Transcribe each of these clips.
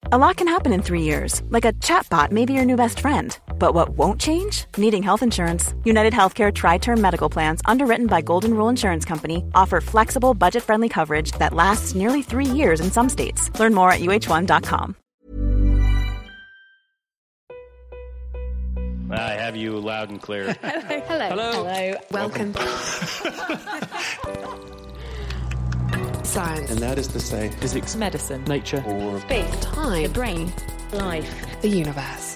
A lot can happen in 3 years, like a chatbot may be your new best friend. But what won't change? Needing health insurance. United Healthcare Tri-Term Medical Plans, underwritten by Golden Rule Insurance Company, offer flexible, budget-friendly coverage that lasts nearly 3 years in some states. Learn more at uh1.com. I have you loud and clear. Hello. Welcome. Science. And that is to say, physics, medicine, nature, or space, time, the brain, life, the universe.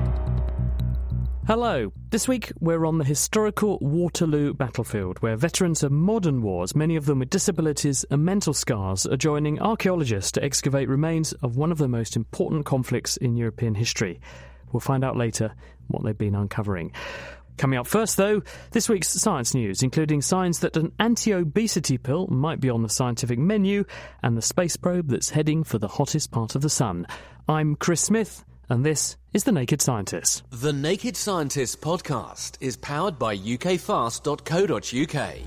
Hello. This week we're on the historical Waterloo battlefield, where veterans of modern wars, many of them with disabilities and mental scars, are joining archaeologists to excavate remains of one of the most important conflicts in European history. We'll find out later what they've been uncovering. Coming up first, though, this week's science news, including signs that an anti-obesity pill might be on the scientific menu and the space probe that's heading for the hottest part of the sun. I'm Chris Smith, and this is The Naked Scientist. The Naked Scientist podcast is powered by ukfast.co.uk.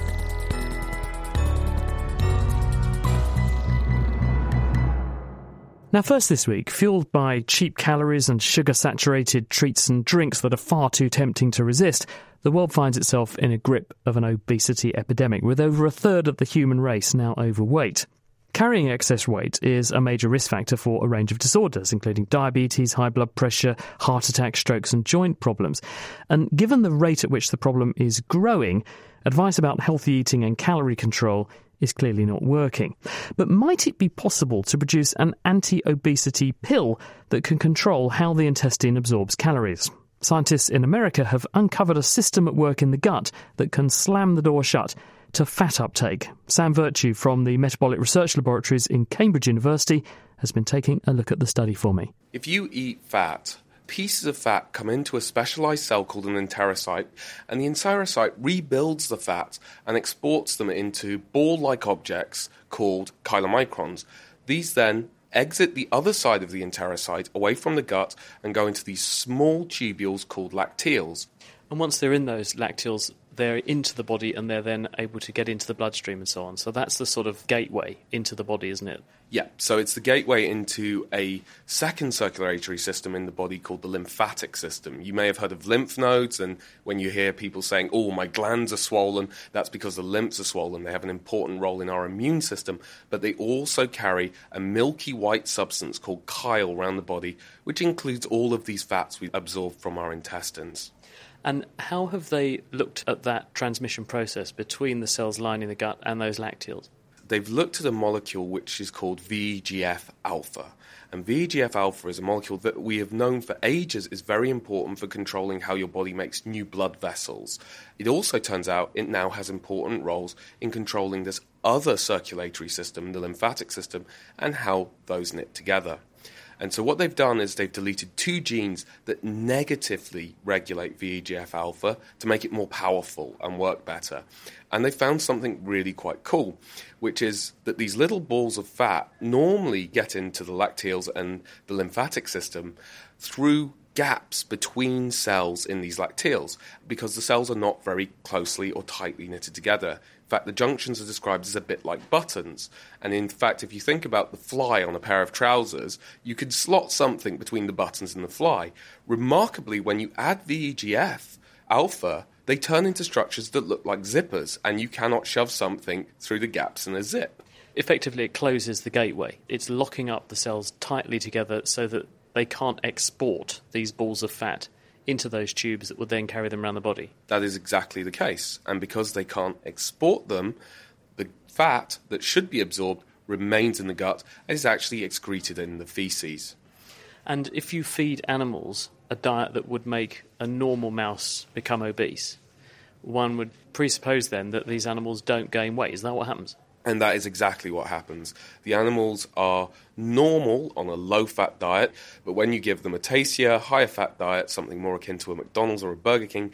Now, first this week, fueled by cheap calories and sugar-saturated treats and drinks that are far too tempting to resist, the world finds itself in a grip of an obesity epidemic, with over a third of the human race now overweight. Carrying excess weight is a major risk factor for a range of disorders, including diabetes, high blood pressure, heart attack, strokes and joint problems. And given the rate at which the problem is growing, advice about healthy eating and calorie control is clearly not working. But might it be possible to produce an anti-obesity pill that can control how the intestine absorbs calories? Scientists in America have uncovered a system at work in the gut that can slam the door shut to fat uptake. Sam Virtue from the Metabolic Research Laboratories in Cambridge University has been taking a look at the study for me. If you eat fat, pieces of fat come into a specialised cell called an enterocyte, and the enterocyte rebuilds the fat and exports them into ball-like objects called chylomicrons. These then exit the other side of the enterocyte away from the gut and go into these small tubules called lacteals. And once they're in those lacteals, they're into the body and they're then able to get into the bloodstream and so on. So that's the sort of gateway into the body, isn't it? Yeah, so it's the gateway into a second circulatory system in the body called the lymphatic system. You may have heard of lymph nodes, and when you hear people saying, oh, my glands are swollen, that's because the lymphs are swollen. They have an important role in our immune system, but they also carry a milky white substance called chyle around the body, which includes all of these fats we absorb from our intestines. And how have they looked at that transmission process between the cells lining the gut and those lacteals? They've looked at a molecule which is called VEGF-alpha. And VEGF-alpha is a molecule that we have known for ages is very important for controlling how your body makes new blood vessels. It also turns out it now has important roles in controlling this other circulatory system, the lymphatic system, and how those knit together. And so what they've done is they've deleted 2 genes that negatively regulate VEGF-alpha to make it more powerful and work better. And they found something really quite cool, which is that these little balls of fat normally get into the lacteals and the lymphatic system through gaps between cells in these lacteals, because the cells are not very closely or tightly knitted together. In fact, the junctions are described as a bit like buttons. And in fact, if you think about the fly on a pair of trousers, you could slot something between the buttons and the fly. Remarkably, when you add VEGF-alpha, they turn into structures that look like zippers, and you cannot shove something through the gaps in a zip. Effectively, it closes the gateway. It's locking up the cells tightly together so that they can't export these balls of fat into those tubes that would then carry them around the body. That is exactly the case. And because they can't export them, the fat that should be absorbed remains in the gut and is actually excreted in the feces. And if you feed animals a diet that would make a normal mouse become obese, one would presuppose then that these animals don't gain weight. Is that what happens? And that is exactly what happens. The animals are normal on a low-fat diet, but when you give them a tastier, higher-fat diet, something more akin to a McDonald's or a Burger King,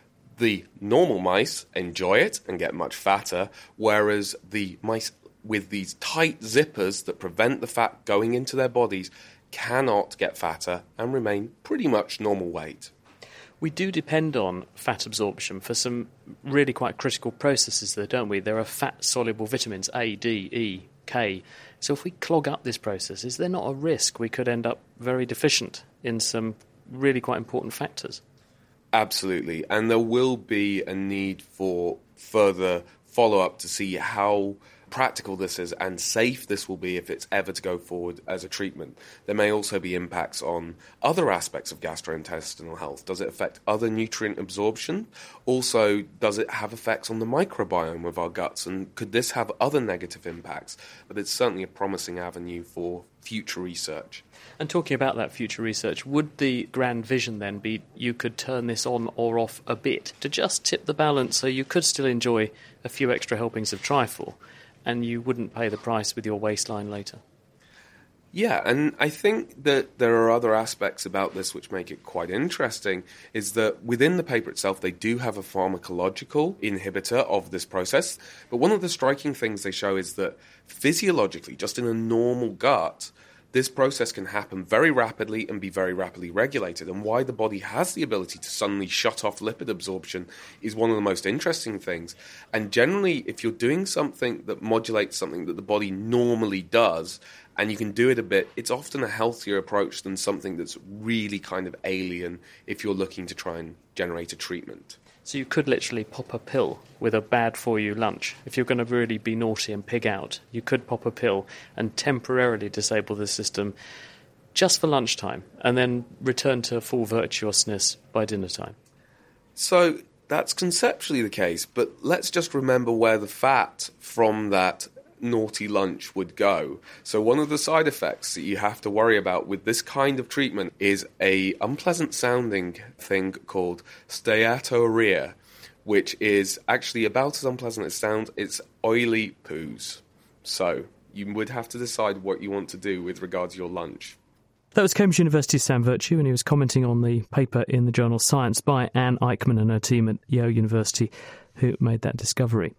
the normal mice enjoy it and get much fatter, whereas the mice with these tight zippers that prevent the fat going into their bodies cannot get fatter and remain pretty much normal weight. We do depend on fat absorption for some really quite critical processes, though, don't we? There are fat-soluble vitamins A, D, E, K, So if we clog up this process, is there not a risk we could end up very deficient in some really quite important factors? Absolutely. And there will be a need for further follow-up to see how practical this is and safe this will be if it's ever to go forward as a treatment. There may also be impacts on other aspects of gastrointestinal health. Does it affect other nutrient absorption? Also, does it have effects on the microbiome of our guts? And could this have other negative impacts? But it's certainly a promising avenue for future research. And talking about that future research, would the grand vision then be you could turn this on or off a bit to just tip the balance so you could still enjoy a few extra helpings of trifle and you wouldn't pay the price with your waistline later? Yeah, and I think that there are other aspects about this which make it quite interesting, is that within the paper itself they do have a pharmacological inhibitor of this process, but one of the striking things they show is that physiologically, just in a normal gut, this process can happen very rapidly and be very rapidly regulated, and why the body has the ability to suddenly shut off lipid absorption is one of the most interesting things. And generally, if you're doing something that modulates something that the body normally does, and you can do it a bit, it's often a healthier approach than something that's really kind of alien if you're looking to try and generate a treatment. So you could literally pop a pill with a bad-for-you lunch. If you're going to really be naughty and pig out, you could pop a pill and temporarily disable the system just for lunchtime and then return to full virtuousness by dinner time. So that's conceptually the case, but let's just remember where the fat from that naughty lunch would go. So one of the side effects that you have to worry about with this kind of treatment is a unpleasant sounding thing called steatorrhea, which is actually about as unpleasant as it sounds. It's oily poos. So you would have to decide what you want to do with regard to your lunch. That was Cambridge University's Sam Virtue, and he was commenting on the paper in the journal Science by Anne Eichmann and her team at Yale University who made that discovery.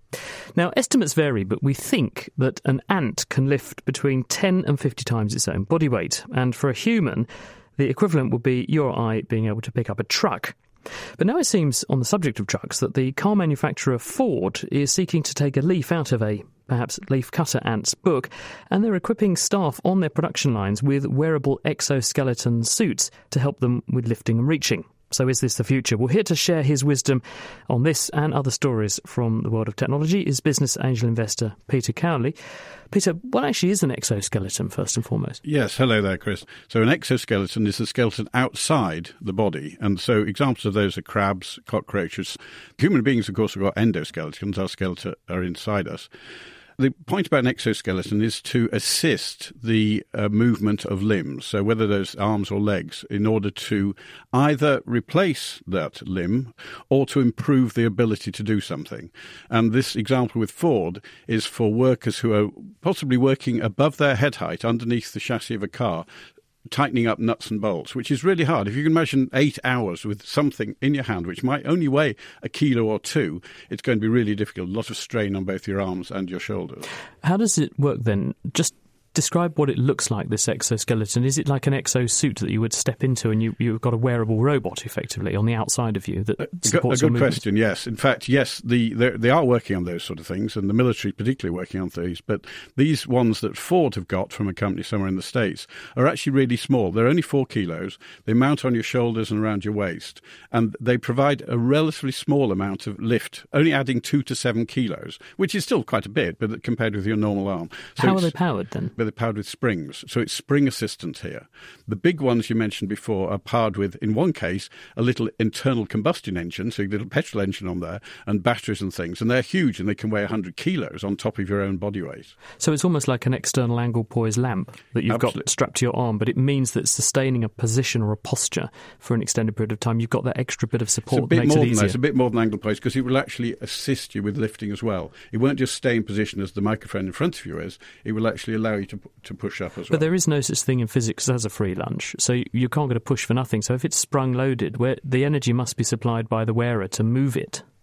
Now, estimates vary, but we think that an ant can lift between 10 and 50 times its own body weight. And for a human, the equivalent would be you or I being able to pick up a truck. But now it seems, on the subject of trucks, that the car manufacturer Ford is seeking to take a leaf out of a, perhaps, leaf-cutter ant's book, and they're equipping staff on their production lines with wearable exoskeleton suits to help them with lifting and reaching. So is this the future? Well, here to share his wisdom on this and other stories from the world of technology is business angel investor Peter Cowley. Peter, what actually is an exoskeleton, first and foremost? Yes, hello there, Chris. So an exoskeleton is a skeleton outside the body. And so examples of those are crabs, cockroaches. Human beings, of course, have got endoskeletons. Our skeleton are inside us. The point about an exoskeleton is to assist the movement of limbs, so whether those arms or legs, in order to either replace that limb or to improve the ability to do something. And this example with Ford is for workers who are possibly working above their head height, underneath the chassis of a car, tightening up nuts and bolts, which is really hard. If you can imagine 8 hours with something in your hand, which might only weigh a kilo or two, it's going to be really difficult. A lot of strain on both your arms and your shoulders. How does it work then? Just describe what it looks like, this exoskeleton. Is it like an exosuit that you would step into and you've got a wearable robot, effectively, on the outside of you that supports your movement? A good question, yes. In fact, yes, they are working on those sort of things, and the military particularly working on these. But these ones that Ford have got from a company somewhere in the States are actually really small. They're only 4 kilos. They mount on your shoulders and around your waist, and they provide a relatively small amount of lift, only adding 2 to 7 kilos, which is still quite a bit, but compared with your normal arm. So how are they powered then? They're powered with springs, so it's spring assistant here. The big ones you mentioned before are powered with, in one case, a little internal combustion engine, so a little petrol engine on there, and batteries and things, and they're huge and they can weigh 100 kilos on top of your own body weight. So it's almost like an external angle poise lamp that you've got strapped to your arm, but it means that sustaining a position or a posture for an extended period of time, you've got that extra bit of support that makes it easier. It's a bit more than angle poise, because it will actually assist you with lifting as well. It won't just stay in position as the microphone in front of you is, it will actually allow you to push up as well. But there is no such thing in physics as a free lunch, so you can't get a push for nothing. So if it's sprung loaded, where the energy must be supplied by the wearer to move it.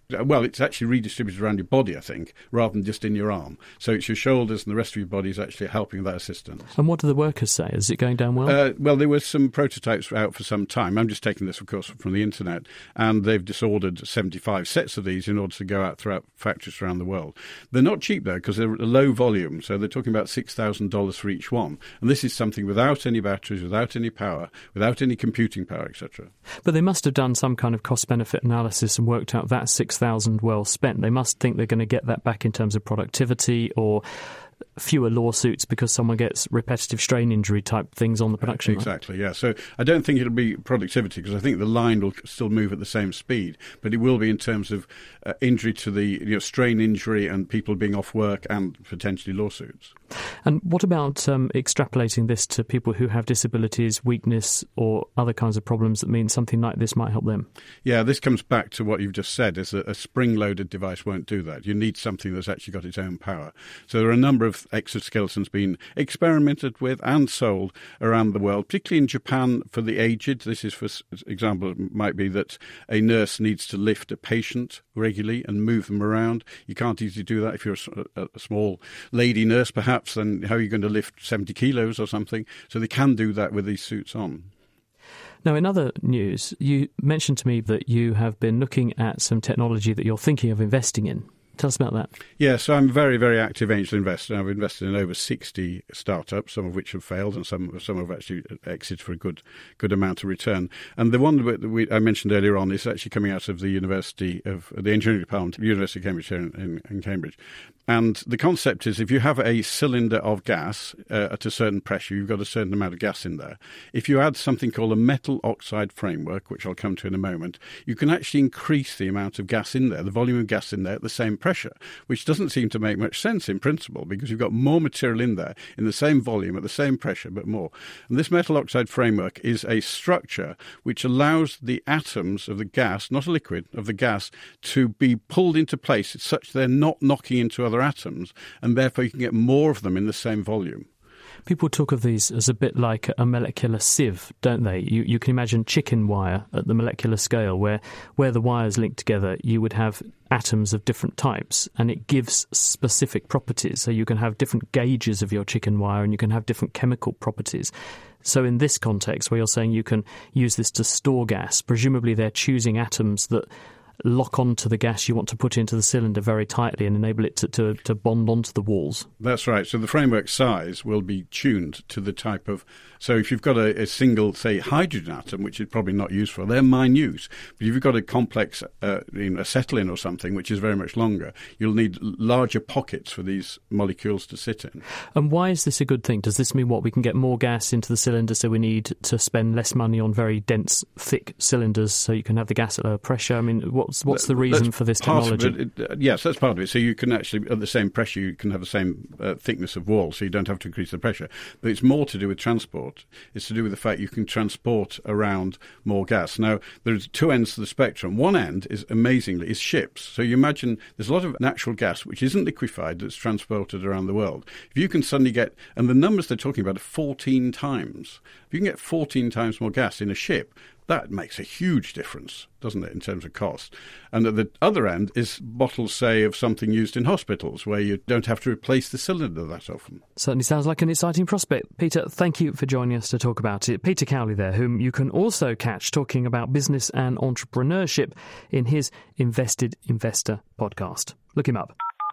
Well, it's actually redistributed around your body, I think, rather than just in your arm. So it's your shoulders and the rest of your body is actually helping that assistance. And what do the workers say? Is it going down well? Well, there were some prototypes out for some time. I'm just taking this, of course, from the internet. And they've just ordered 75 sets of these in order to go out throughout factories around the world. They're not cheap, though, because they're low volume. So they're talking about $6,000 for each one. And this is something without any batteries, without any power, without any computing power, etc. But they must have done some kind of cost-benefit analysis and worked out that $6,000 well spent. They must think they're going to get that back in terms of productivity or fewer lawsuits because someone gets repetitive strain injury type things on the production line. Exactly, yeah. So I don't think it'll be productivity because I think the line will still move at the same speed, but it will be in terms of injury to the strain injury and people being off work and potentially lawsuits. And what about extrapolating this to people who have disabilities, weakness or other kinds of problems that mean something like this might help them? Yeah, this comes back to what you've just said, is that a spring-loaded device won't do that. You need something that's actually got its own power. So there are a number of exoskeletons being experimented with and sold around the world, particularly in Japan for the aged. This is, for example, it might be that a nurse needs to lift a patient regularly and move them around. You can't easily do that if you're a small lady nurse, perhaps. Then how are you going to lift 70 kilos or something? So they can do that with these suits on. Now, in other news, you mentioned to me that you have been looking at some technology that you're thinking of investing in. Tell us about that. Yeah, so I'm a very, very active angel investor. I've invested in over 60 startups, some of which have failed and some have actually exited for a good amount of return. And the one that I mentioned earlier on is actually coming out of the University of the Engineering Department, University of Cambridge here in Cambridge. And the concept is if you have a cylinder of gas at a certain pressure, you've got a certain amount of gas in there. If you add something called a metal oxide framework, which I'll come to in a moment, you can actually increase the amount of gas in there, the volume of gas in there at the same pressure, which doesn't seem to make much sense in principle because you've got more material in there in the same volume at the same pressure, but more. And this metal oxide framework is a structure which allows the atoms of the gas, not a liquid, of the gas, to be pulled into place such they're not knocking into other atoms, and therefore you can get more of them in the same volume. People talk of these as a bit like a molecular sieve, don't they? You can imagine chicken wire at the molecular scale where the wires link together, you would have atoms of different types and it gives specific properties. So you can have different gauges of your chicken wire and you can have different chemical properties. So in this context where you're saying you can use this to store gas, presumably they're choosing atoms that lock onto the gas you want to put into the cylinder very tightly and enable it to bond onto the walls. That's right. So the framework size will be tuned to the type of... So if you've got a single, say, hydrogen atom, which is probably not useful, they're minute. But if you've got a complex acetylene or something, which is very much longer, you'll need larger pockets for these molecules to sit in. And why is this a good thing? Does this mean we can get more gas into the cylinder so we need to spend less money on very dense, thick cylinders so you can have the gas at lower pressure? I mean, what's the reason for this technology? Yes, that's part of it. So you can actually, at the same pressure, you can have the same thickness of wall, so you don't have to increase the pressure. But it's more to do with transport. It's to do with the fact you can transport around more gas. Now, there's two ends to the spectrum. One end is, amazingly, is ships. So you imagine there's a lot of natural gas which isn't liquefied that's transported around the world. If you can suddenly get, and the numbers they're talking about are 14 times. If you can get 14 times more gas in a ship, that makes a huge difference, doesn't it, in terms of cost? And at the other end is bottles, say, of something used in hospitals where you don't have to replace the cylinder that often. Certainly sounds like an exciting prospect. Peter, thank you for joining us to talk about it. Peter Cowley there, whom you can also catch talking about business and entrepreneurship in his Invested Investor podcast. Look him up.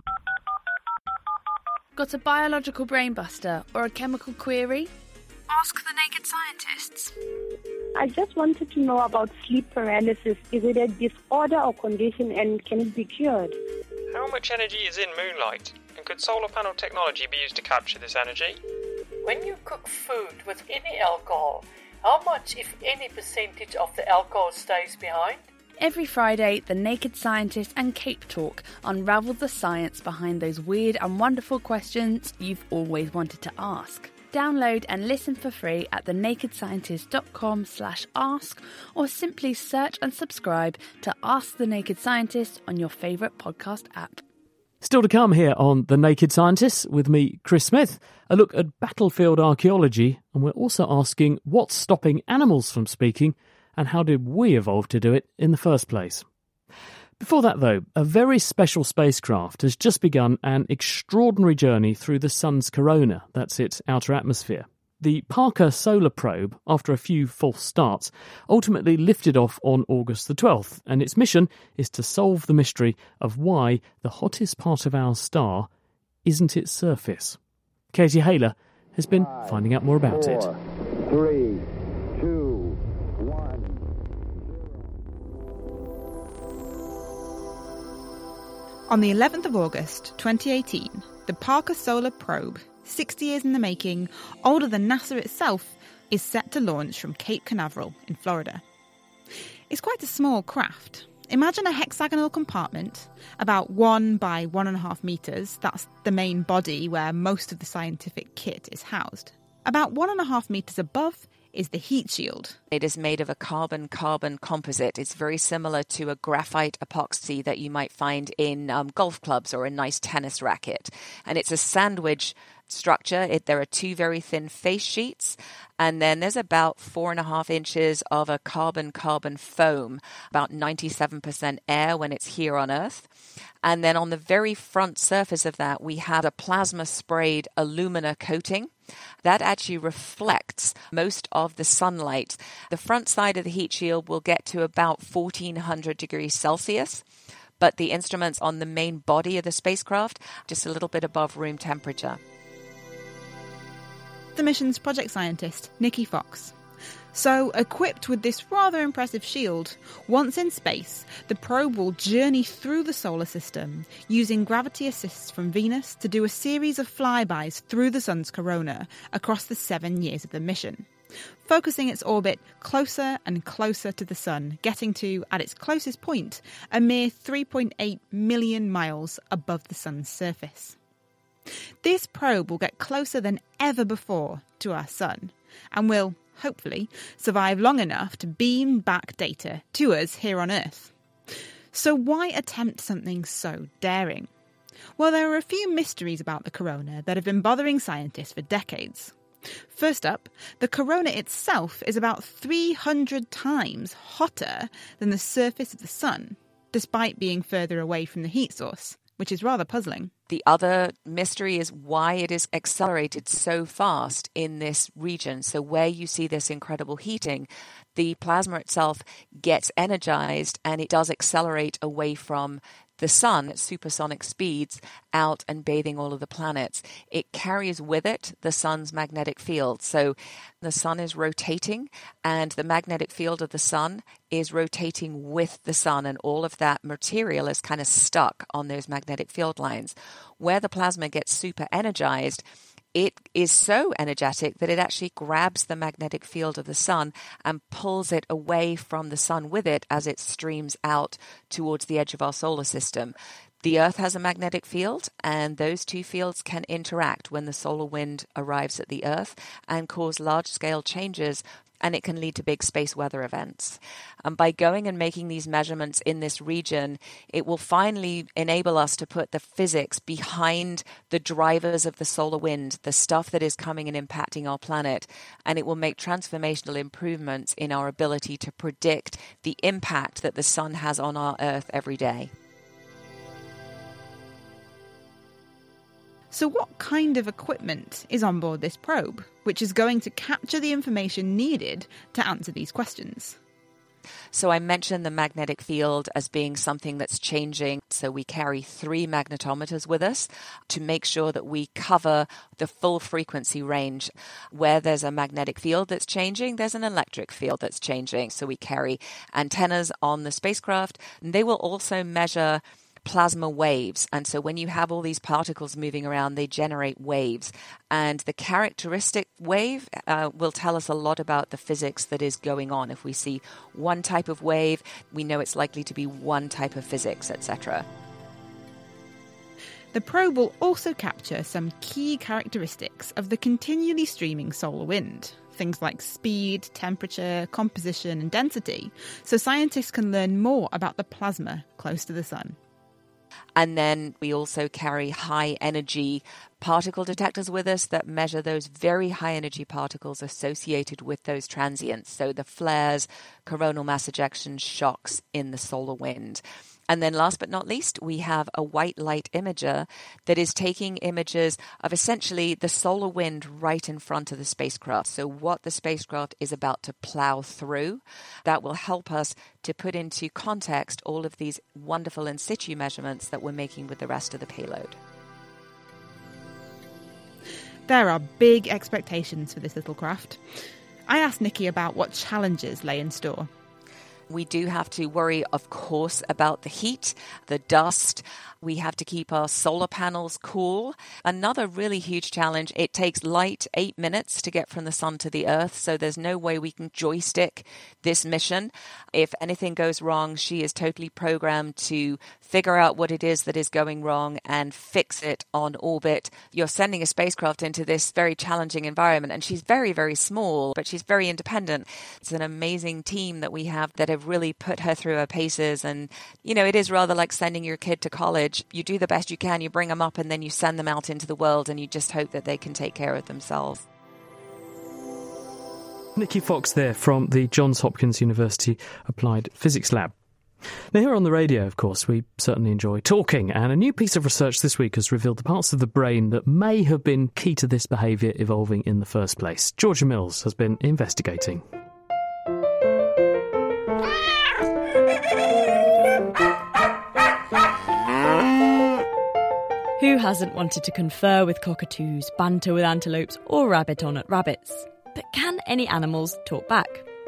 Got a biological brainbuster or a chemical query? Ask the Naked Scientists. I just wanted to know about sleep paralysis. Is it a disorder or condition, and can it be cured? How much energy is in moonlight, and could solar panel technology be used to capture this energy? When you cook food with any alcohol, how much, if any, percentage of the alcohol stays behind? Every Friday, the Naked Scientist and Cape Talk unravel the science behind those weird and wonderful questions you've always wanted to ask. Download and listen for free at thenakedscientist.com/ask or simply search and subscribe to Ask the Naked Scientist on your favourite podcast app. Still to come here on The Naked Scientists with me, Chris Smith, a look at battlefield archaeology, and we're also asking what's stopping animals from speaking and how did we evolve to do it in the first place. Before that, though, a very special spacecraft has just begun an extraordinary journey through the Sun's corona, that's its outer atmosphere. The Parker Solar Probe, after a few false starts, ultimately lifted off on August the 12th, and its mission is to solve the mystery of why the hottest part of our star isn't its surface. Katie Haylor has been finding out more about it. 3, 2, 1. On the 11th of August 2018, the Parker Solar Probe, 60 years in the making, older than NASA itself, is set to launch from Cape Canaveral in Florida. It's quite a small craft. Imagine a hexagonal compartment, about 1 by 1.5 metres. That's the main body where most of the scientific kit is housed. About 1.5 metres above is the heat shield. It is made of a carbon-carbon composite. It's very similar to a graphite epoxy that you might find in golf clubs or a nice tennis racket. And it's a sandwich structure. There are 2 very thin face sheets, and then there's about 4.5 inches of a carbon-carbon foam, about 97% air when it's here on Earth. And then on the very front surface of that, we had a plasma-sprayed alumina coating that actually reflects most of the sunlight. The front side of the heat shield will get to about 1400 degrees Celsius, but the instruments on the main body of the spacecraft just a little bit above room temperature. The mission's project scientist, Nikki Fox. So, equipped with this rather impressive shield, once in space, the probe will journey through the solar system, using gravity assists from Venus to do a series of flybys through the Sun's corona across the 7 years of the mission, focusing its orbit closer and closer to the Sun, getting to, at its closest point, a mere 3.8 million miles above the Sun's surface. This probe will get closer than ever before to our Sun, and will, hopefully, survive long enough to beam back data to us here on Earth. So why attempt something so daring? Well, there are a few mysteries about the corona that have been bothering scientists for decades. First up, the corona itself is about 300 times hotter than the surface of the Sun, despite being further away from the heat source, which is rather puzzling. The other mystery is why it is accelerated so fast in this region. So where you see this incredible heating, the plasma itself gets energized and it does accelerate away from the Sun at supersonic speeds out and bathing all of the planets. It carries with it the Sun's magnetic field. So the Sun is rotating and the magnetic field of the Sun is rotating with the Sun, and all of that material is kind of stuck on those magnetic field lines. Where the plasma gets super energized, it is so energetic that it actually grabs the magnetic field of the Sun and pulls it away from the Sun with it as it streams out towards the edge of our solar system. The Earth has a magnetic field, and those two fields can interact when the solar wind arrives at the Earth and cause large-scale changes, and it can lead to big space weather events. And by going and making these measurements in this region, it will finally enable us to put the physics behind the drivers of the solar wind, the stuff that is coming and impacting our planet, and it will make transformational improvements in our ability to predict the impact that the Sun has on our Earth every day. So what kind of equipment is on board this probe, which is going to capture the information needed to answer these questions? So I mentioned the magnetic field as being something that's changing. So we carry 3 magnetometers with us to make sure that we cover the full frequency range. Where there's a magnetic field that's changing, there's an electric field that's changing. So we carry antennas on the spacecraft, and they will also measure plasma waves. And so when you have all these particles moving around, they generate waves. And the characteristic wave will tell us a lot about the physics that is going on. If we see one type of wave, we know it's likely to be one type of physics, etc. The probe will also capture some key characteristics of the continually streaming solar wind. Things like speed, temperature, composition, and density, so scientists can learn more about the plasma close to the Sun. And then we also carry high-energy particle detectors with us that measure those very high-energy particles associated with those transients, so the flares, coronal mass ejections, shocks in the solar wind. And then last but not least, we have a white light imager that is taking images of essentially the solar wind right in front of the spacecraft. So what the spacecraft is about to plow through, that will help us to put into context all of these wonderful in situ measurements that we're making with the rest of the payload. There are big expectations for this little craft. I asked Nikki about what challenges lay in store. We do have to worry, of course, about the heat, the dust. We have to keep our solar panels cool. Another really huge challenge, it takes light 8 minutes to get from the sun to the Earth, so there's no way we can joystick this mission. If anything goes wrong, she is totally programmed to figure out what it is that is going wrong and fix it on orbit. You're sending a spacecraft into this very challenging environment, and she's very, very small, but she's very independent. It's an amazing team that we have that have really put her through her paces. And, you know, it is rather like sending your kid to college. You do the best you can, you bring them up, and then you send them out into the world, and you just hope that they can take care of themselves. Nikki Fox there from the Johns Hopkins University Applied Physics Lab. Now, here on the radio, of course, we certainly enjoy talking, and a new piece of research this week has revealed the parts of the brain that may have been key to this behaviour evolving in the first place. Georgia Mills has been investigating. Who hasn't wanted to confer with cockatoos, banter with antelopes, or rabbit on at rabbits? But can any animals talk back?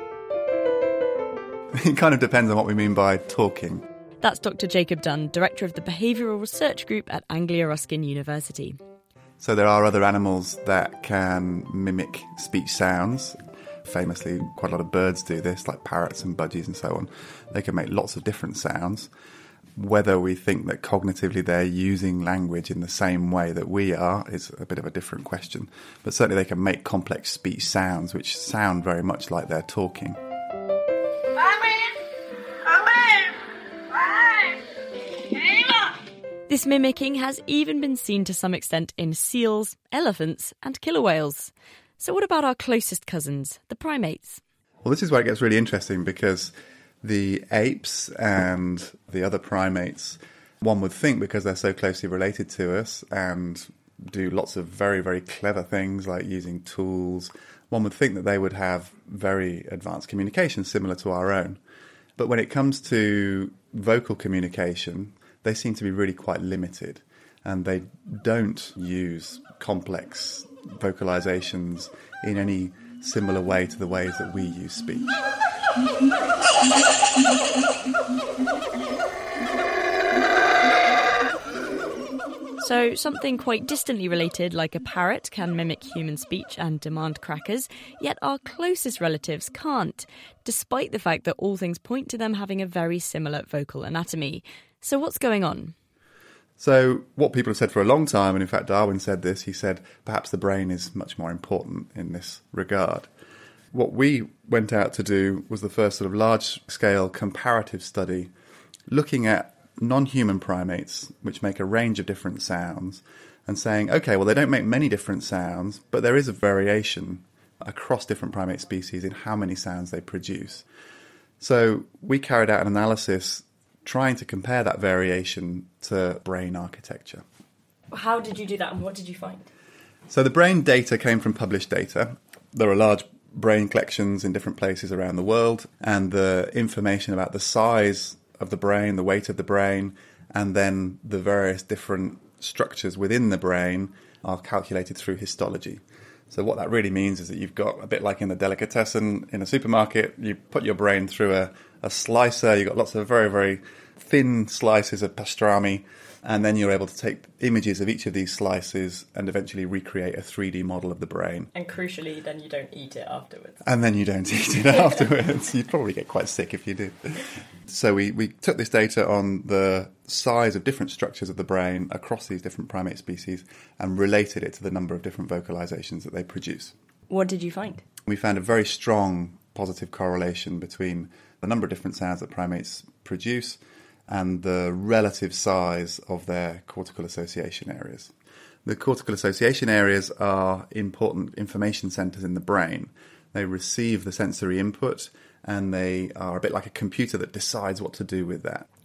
It kind of depends on what we mean by talking. That's Dr. Jacob Dunn, Director of the Behavioural Research Group at Anglia Ruskin University. So there are other animals that can mimic speech sounds. Famously, quite a lot of birds do this, like parrots and budgies and so on. They can make lots of different sounds. Whether we think that cognitively they're using language in the same way that we are is a bit of a different question. But certainly they can make complex speech sounds which sound very much like they're talking. This mimicking has even been seen to some extent in seals, elephants, and killer whales. So what about our closest cousins, the primates? Well, this is where it gets really interesting, because the apes and the other primates, one would think, because they're so closely related to us and do lots of very, very clever things like using tools, one would think that they would have very advanced communication similar to our own. But when it comes to vocal communication, they seem to be really quite limited, and they don't use complex vocalizations in any similar way to the ways that we use speech. So something quite distantly related, like a parrot, can mimic human speech and demand crackers, yet our closest relatives can't, despite the fact that all things point to them having a very similar vocal anatomy. So what's going on? So what people have said for a long time, and in fact Darwin said this, he said perhaps the brain is much more important in this regard. What we went out to do was the first sort of large-scale comparative study looking at non-human primates, which make a range of different sounds, and saying, okay, well, they don't make many different sounds, but there is a variation across different primate species in how many sounds they produce. So we carried out an analysis trying to compare that variation to brain architecture. How did you do that, and what did you find? So the brain data came from published data. There are large brain collections in different places around the world, and the information about the size of the brain, the weight of the brain, and then the various different structures within the brain are calculated through histology. So what that really means is that you've got, a bit like in the delicatessen in a supermarket, you put your brain through a slicer, you've got lots of very, very thin slices of pastrami, and then you're able to take images of each of these slices and eventually recreate a 3D model of the brain. And crucially, then you don't eat it afterwards. And then you don't eat it afterwards. You'd probably get quite sick if you did. So we took this data on the size of different structures of the brain across these different primate species and related it to the number of different vocalizations that they produce. What did you find? We found a very strong positive correlation between the number of different sounds that primates produce and the relative size of their cortical association areas. The cortical association areas are important information centres in the brain. They receive the sensory input, and they are a bit like a computer that decides what to do with that.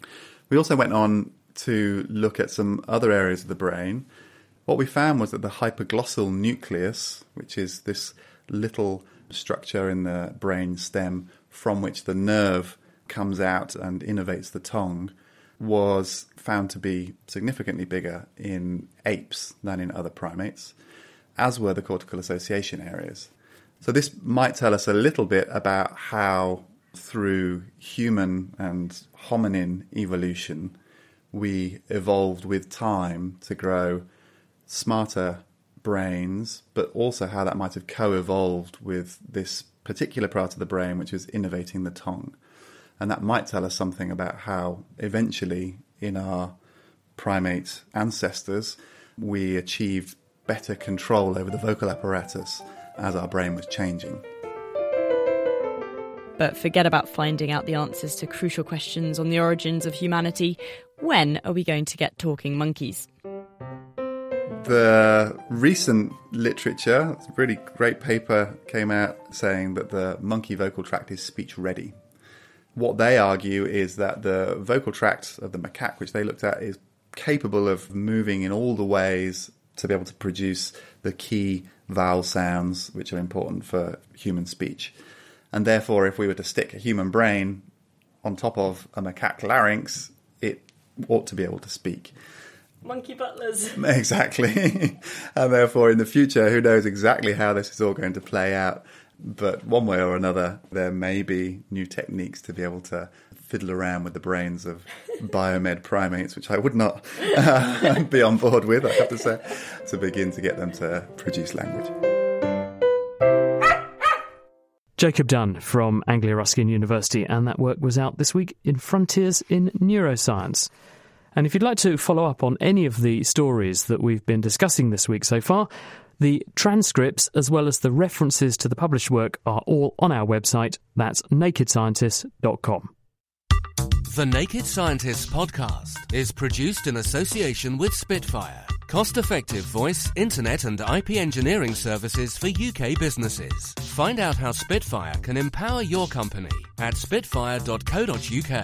We also went on to look at some other areas of the brain. What we found was that the hypoglossal nucleus, which is this little structure in the brain stem from which the nerve comes out and innervates the tongue, was found to be significantly bigger in apes than in other primates, as were the cortical association areas. So this might tell us a little bit about how, through human and hominin evolution, we evolved with time to grow smarter brains, but also how that might have co-evolved with this particular part of the brain which is innervating the tongue. And that might tell us something about how eventually in our primate ancestors we achieved better control over the vocal apparatus as our brain was changing. But forget about finding out the answers to crucial questions on the origins of humanity. When are we going to get talking monkeys? The recent literature, a really great paper came out saying that the monkey vocal tract is speech ready. What they argue is that the vocal tract of the macaque, which they looked at, is capable of moving in all the ways to be able to produce the key vowel sounds which are important for human speech. And therefore, if we were to stick a human brain on top of a macaque larynx, it ought to be able to speak. Monkey butlers. Exactly. And therefore, in the future, who knows exactly how this is all going to play out. But one way or another, there may be new techniques to be able to fiddle around with the brains of biomed primates, which I would not be on board with, I have to say, to begin to get them to produce language. Jacob Dunn from Anglia Ruskin University, and that work was out this week in Frontiers in Neuroscience. And if you'd like to follow up on any of the stories that we've been discussing this week so far, the transcripts as well as the references to the published work are all on our website. That's nakedscientists.com. The Naked Scientists podcast is produced in association with Spitfire, cost-effective voice, internet and IP engineering services for UK businesses. Find out how Spitfire can empower your company at spitfire.co.uk.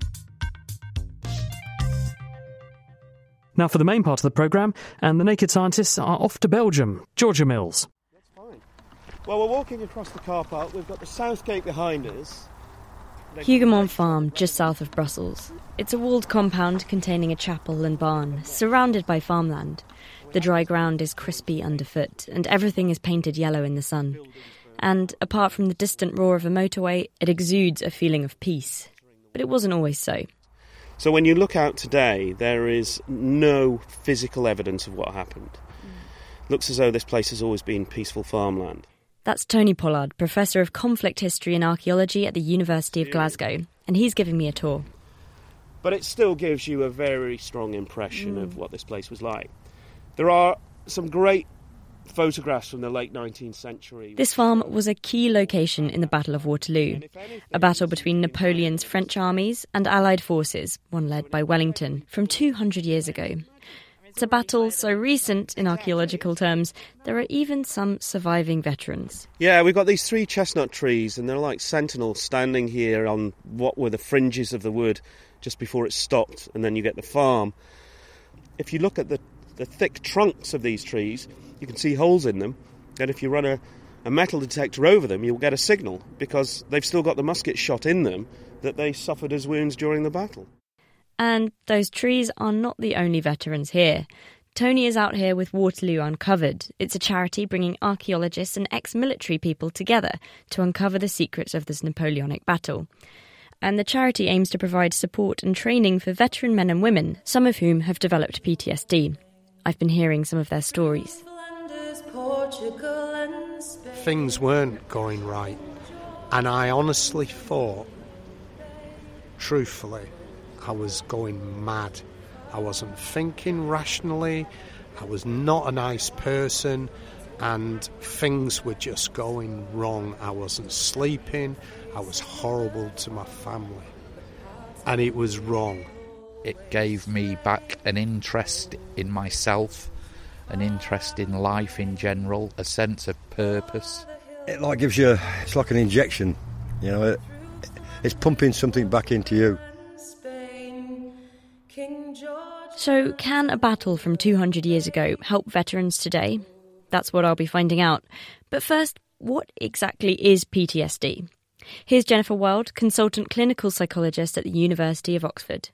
Now for the main part of the programme, and the Naked Scientists are off to Belgium. Georgia Mills. That's fine. Well, we're walking across the car park. We've got the south gate behind us. Huguemont Farm, just south of Brussels. It's a walled compound containing a chapel and barn, surrounded by farmland. The dry ground is crispy underfoot, and everything is painted yellow in the sun. And, apart from the distant roar of a motorway, it exudes a feeling of peace. But it wasn't always so. So when you look out today, there is no physical evidence of what happened. Looks as though this place has always been peaceful farmland. That's Tony Pollard, Professor of Conflict History and Archaeology at the University of Glasgow, and he's giving me a tour. But it still gives you a very strong impression of what this place was like. There are some great photographs from the late 19th century. This farm was a key location in the Battle of Waterloo, a battle between Napoleon's French armies and Allied forces, one led by Wellington, from 200 years ago. It's a battle so recent, in archaeological terms, there are even some surviving veterans. Yeah, we've got these 3 chestnut trees, and they're like sentinels standing here on what were the fringes of the wood just before it stopped, and then you get the farm. If you look at the thick trunks of these trees, you can see holes in them, and if you run a metal detector over them, you'll get a signal, because they've still got the musket shot in them that they suffered as wounds during the battle. And those trees are not the only veterans here. Tony is out here with Waterloo Uncovered. It's a charity bringing archaeologists and ex-military people together to uncover the secrets of this Napoleonic battle. And the charity aims to provide support and training for veteran men and women, some of whom have developed PTSD. I've been hearing some of their stories. Things weren't going right, and I honestly thought, truthfully, I was going mad. I wasn't thinking rationally, I was not a nice person, and things were just going wrong. I wasn't sleeping, I was horrible to my family, and it was wrong. It gave me back an interest in myself, an interest in life in general, a sense of purpose. It like gives you, it's like an injection, you know, it's pumping something back into you. So, can a battle from 200 years ago help veterans today? That's what I'll be finding out. But first, what exactly is PTSD? Here's Jennifer Wild, consultant clinical psychologist at the University of Oxford.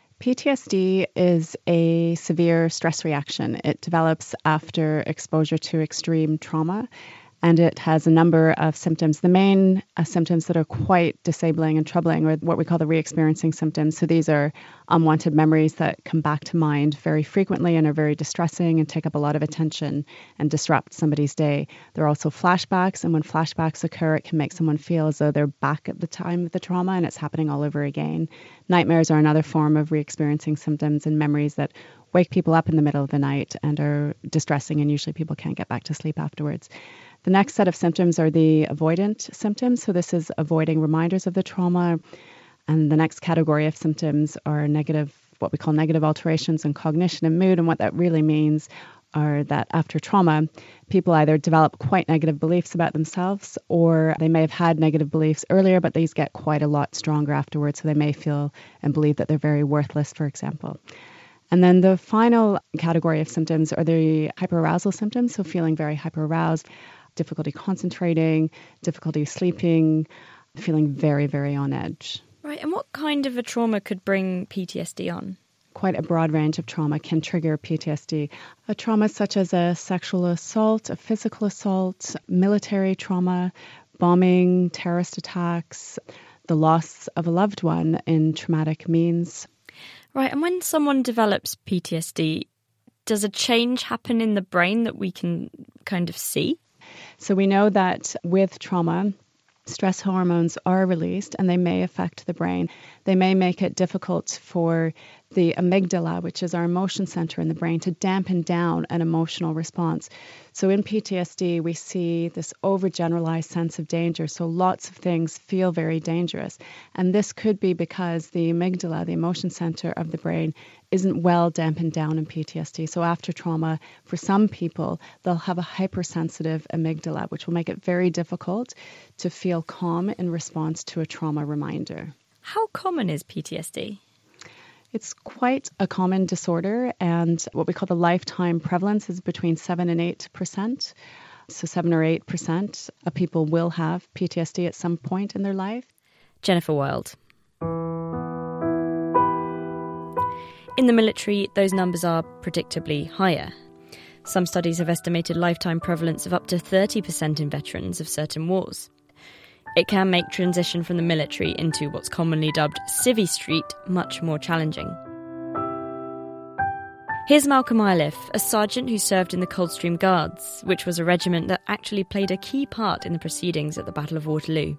PTSD is a severe stress reaction. It develops after exposure to extreme trauma, and it has a number of symptoms. The main symptoms that are quite disabling and troubling are what we call the re-experiencing symptoms. So these are unwanted memories that come back to mind very frequently and are very distressing and take up a lot of attention and disrupt somebody's day. There are also flashbacks, and when flashbacks occur, it can make someone feel as though they're back at the time of the trauma and it's happening all over again. Nightmares are another form of re-experiencing symptoms and memories that wake people up in the middle of the night and are distressing, and usually people can't get back to sleep afterwards. The next set of symptoms are the avoidant symptoms. So this is avoiding reminders of the trauma. And the next category of symptoms are negative, what we call negative alterations in cognition and mood. And what that really means are that after trauma, people either develop quite negative beliefs about themselves, or they may have had negative beliefs earlier, but these get quite a lot stronger afterwards. So they may feel and believe that they're very worthless, for example. And then the final category of symptoms are the hyperarousal symptoms. So feeling very hyperaroused, difficulty concentrating, difficulty sleeping, feeling very, very on edge. Right, and what kind of a trauma could bring PTSD on? Quite a broad range of trauma can trigger PTSD. A trauma such as a sexual assault, a physical assault, military trauma, bombing, terrorist attacks, the loss of a loved one in traumatic means. Right, and when someone develops PTSD, does a change happen in the brain that we can kind of see? So we know that with trauma, stress hormones are released and they may affect the brain. They may make it difficult for the amygdala, which is our emotion center in the brain, to dampen down an emotional response. So in PTSD, we see this overgeneralized sense of danger. So lots of things feel very dangerous. And this could be because the amygdala, the emotion center of the brain, isn't well dampened down in PTSD. So after trauma, for some people, they'll have a hypersensitive amygdala, which will make it very difficult to feel calm in response to a trauma reminder. How common is PTSD? It's quite a common disorder, and what we call the lifetime prevalence is between 7 and 8%. So 7 or 8% of people will have PTSD at some point in their life. Jennifer Wild. In the military, those numbers are predictably higher. Some studies have estimated lifetime prevalence of up to 30% in veterans of certain wars. It can make transition from the military into what's commonly dubbed Civvy Street much more challenging. Here's Malcolm Iliff, a sergeant who served in the Coldstream Guards, which was a regiment that actually played a key part in the proceedings at the Battle of Waterloo.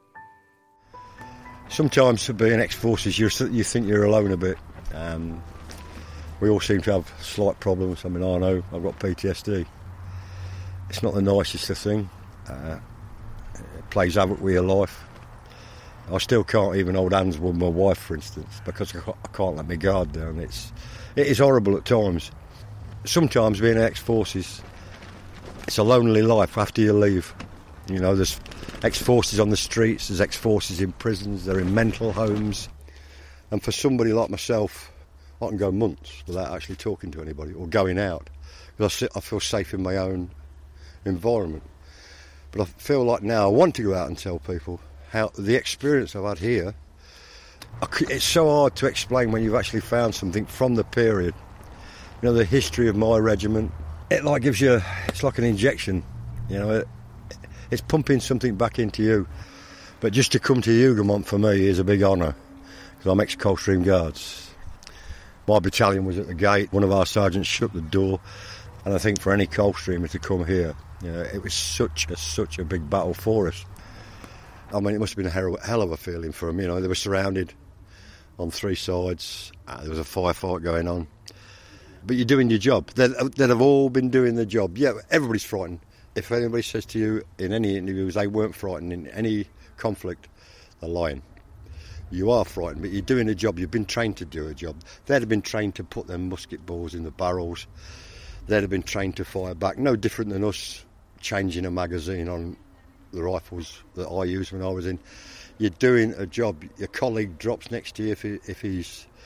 Sometimes being ex-forces, you think you're alone a bit. We all seem to have slight problems. I mean, I know I've got PTSD. It's not the nicest of things. It plays havoc with your life. I still can't even hold hands with my wife, for instance, because I can't let my guard down. It is horrible at times. Sometimes being ex-forces, it's a lonely life after you leave. You know, there's ex-forces on the streets, there's ex-forces in prisons, they're in mental homes. And for somebody like myself, I can go months without actually talking to anybody or going out, because I feel safe in my own environment. But I feel like now I want to go out and tell people how the experience I've had here, it's so hard to explain when you've actually found something from the period. You know, the history of my regiment, it like gives you, it's like an injection, you know, it's pumping something back into you. But just to come to Hougoumont for me is a big honour, because I'm ex-Coldstream Guards. My battalion was at the gate, one of our sergeants shut the door, and I think for any Coldstreamer to come here, you know, it was such a big battle for us. I mean, it must have been a hell of a feeling for them. You know, they were surrounded on three sides. There was a firefight going on. But you're doing your job. They'd have all been doing their job. Yeah, everybody's frightened. If anybody says to you in any interviews they weren't frightened in any conflict, they're lying. You are frightened, but you're doing a job. You've been trained to do a job. They'd have been trained to put their musket balls in the barrels. They'd have been trained to fire back. No different than us changing a magazine on the rifles that I used when I was in. You're doing a job. Your colleague drops next to you if he's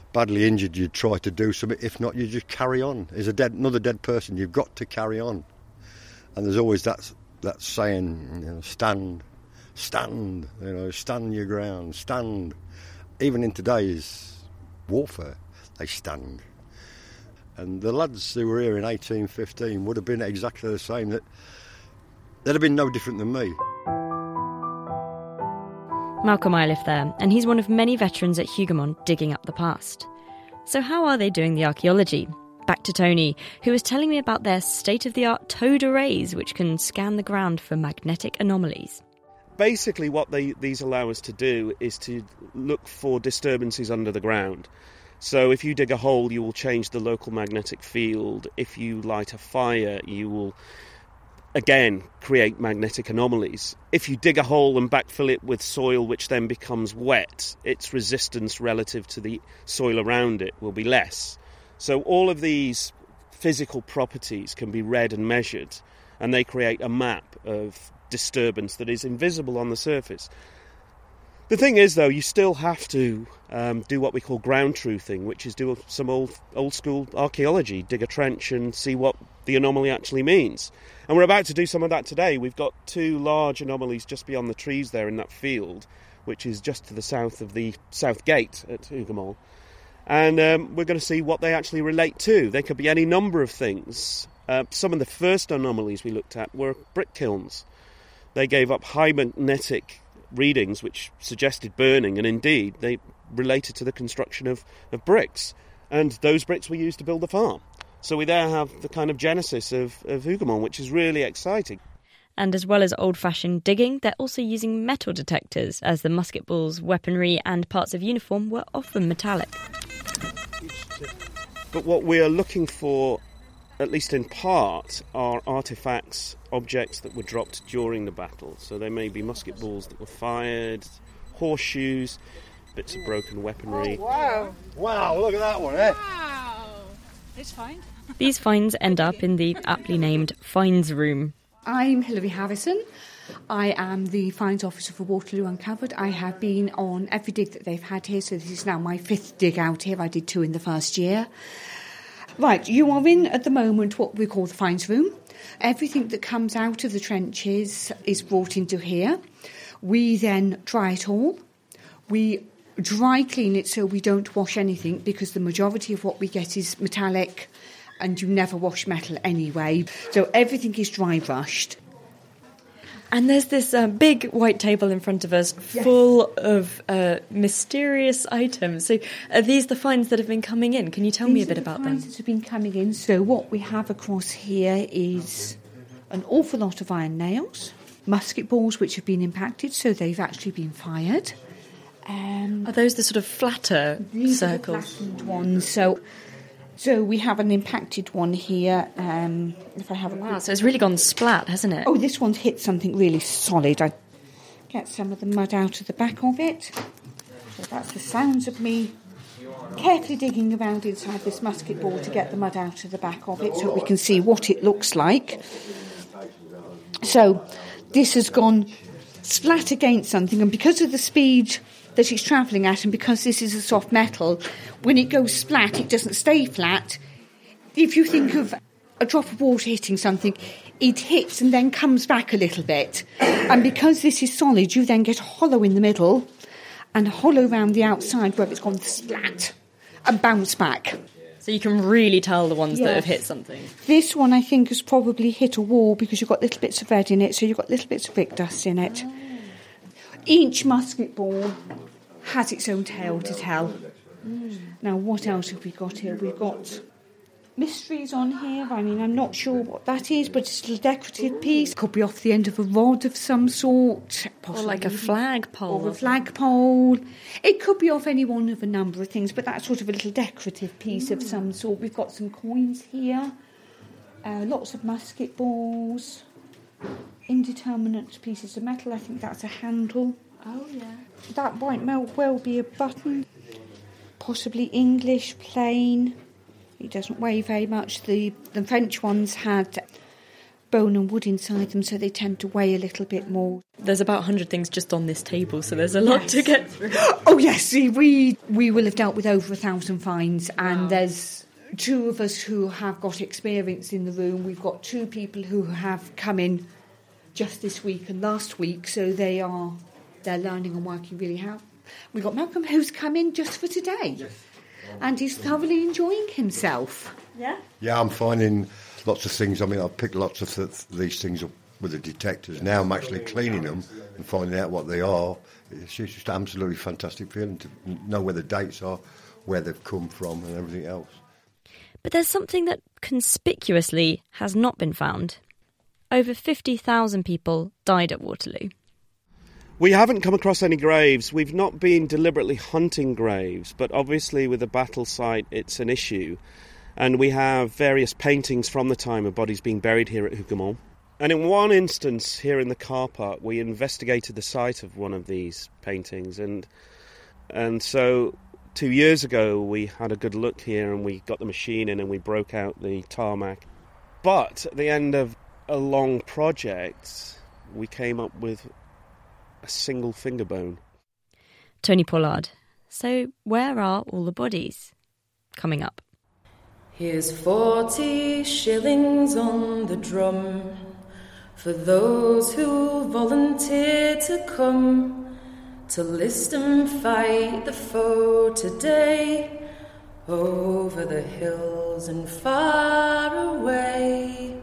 badly injured, you'd try to do something. If not, you just carry on. There's another dead person. You've got to carry on. And there's always that saying, stand, stand your ground, stand. Even in today's warfare, they stand. And the lads who were here in 1815 would have been exactly the same. They'd have been no different than me. Malcolm Iliff there, and he's one of many veterans at Hougoumont digging up the past. So how are they doing the archaeology? Back to Tony, who was telling me about their state-of-the-art towed arrays which can scan the ground for magnetic anomalies. Basically what these allow us to do is to look for disturbances under the ground. So if you dig a hole, you will change the local magnetic field. If you light a fire, you will again create magnetic anomalies. If you dig a hole and backfill it with soil which then becomes wet, its resistance relative to the soil around it will be less. So all of these physical properties can be read and measured, and they create a map of disturbance that is invisible on the surface. The thing is, though, you still have to do what we call ground truthing, which is do some old school archaeology, dig a trench and see what the anomaly actually means. And we're about to do some of that today. We've got two large anomalies just beyond the trees there in that field, which is just to the south of the south gate at Hougoumont. And we're going to see what they actually relate to. They could be any number of things. Some of the first anomalies we looked at were brick kilns. They gave up high magnetic readings which suggested burning, and indeed they related to the construction of bricks. And those bricks were used to build the farm. So we there have the kind of genesis of Hougoumont, which is really exciting. And as well as old-fashioned digging, they're also using metal detectors, as the musket balls, weaponry and parts of uniform were often metallic. But what we are looking for, at least in part, are artefacts, objects that were dropped during the battle. So there may be musket balls that were fired, horseshoes, bits of broken weaponry. Oh, wow! Wow, look at that one, eh? Wow! It's fine. These finds end up in the aptly named finds room. I'm Hilary Harrison. I am the finds officer for Waterloo Uncovered. I have been on every dig that they've had here, so this is now my 5th dig out here. I did 2 in the first year. Right, you are in at the moment what we call the finds room. Everything that comes out of the trenches is brought into here. We then dry it all. We dry clean it so we don't wash anything, because the majority of what we get is metallic, and you never wash metal anyway. So everything is dry brushed. And there's this big white table in front of us full of mysterious items. So are these the finds that have been coming in? Can you tell me a bit about them? These are the finds that have been coming in. So what we have across here is an awful lot of iron nails, musket balls which have been impacted, so they've actually been fired. Are those the sort of flatter these circles? Are the flattened ones. So we have an impacted one here. If I have a wow, so it's really gone splat, hasn't it? Oh, this one's hit something really solid. I get some of the mud out of the back of it. So that's the sounds of me carefully digging around inside this musket ball to get the mud out of the back of it so we can see what it looks like. So this has gone splat against something, and because of the speed that it's travelling at, and because this is a soft metal, when it goes splat, it doesn't stay flat. If you think of a drop of water hitting something, it hits and then comes back a little bit. And because this is solid, you then get a hollow in the middle and a hollow around the outside where it's gone splat and bounced back. So you can really tell the ones that have hit something. This one, I think, has probably hit a wall because you've got little bits of red in it, so you've got little bits of brick dust in it. Each musket ball has its own tale to tell. Now, what else have we got here? We've got mysteries on here. I mean, I'm not sure what that is, but it's a little decorative piece. Could be off the end of a rod of some sort. Or like a flagpole. Or a flagpole. It could be off any one of a number of things, but that's sort of a little decorative piece of some sort. We've got some coins here. Lots of musket balls. Indeterminate pieces of metal. I think that's a handle. Oh, yeah. That might well be a button. Possibly English, plain. It doesn't weigh very much. The French ones had bone and wood inside them, so they tend to weigh a little bit more. There's about 100 things just on this table, so there's a lot to get through. Oh yes, see, we will have dealt with over 1,000 finds, and there's 2 of us who have got experience in the room. We've got 2 people who have come in just this week and last week, so they're learning and working really hard. We've got Malcolm who's come in just for today, and he's thoroughly enjoying himself. Yeah? Yeah, I'm finding lots of things. I mean, I've picked lots of these things up with the detectors. Now I'm actually cleaning them and finding out what they are. It's just absolutely fantastic feeling to know where the dates are, where they've come from and everything else. But there's something that conspicuously has not been found. Over 50,000 people died at Waterloo. We haven't come across any graves. We've not been deliberately hunting graves, but obviously with the battle site it's an issue. And we have various paintings from the time of bodies being buried here at Hougoumont. And in one instance here in the car park, we investigated the site of one of these paintings. And so 2 years ago, we had a good look here and we got the machine in and we broke out the tarmac. But at the end of a long project, we came up with a single finger bone. Tony Pollard. So where are all the bodies? Coming up. Here's 40 shillings on the drum for those who volunteer to come to list and fight the foe today over the hills and far away.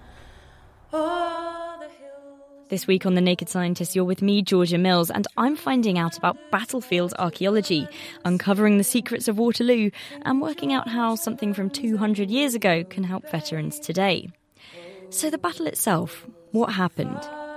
This week on The Naked Scientist, you're with me, Georgia Mills, and I'm finding out about battlefield archaeology, uncovering the secrets of Waterloo, and working out how something from 200 years ago can help veterans today. So the battle itself, what happened?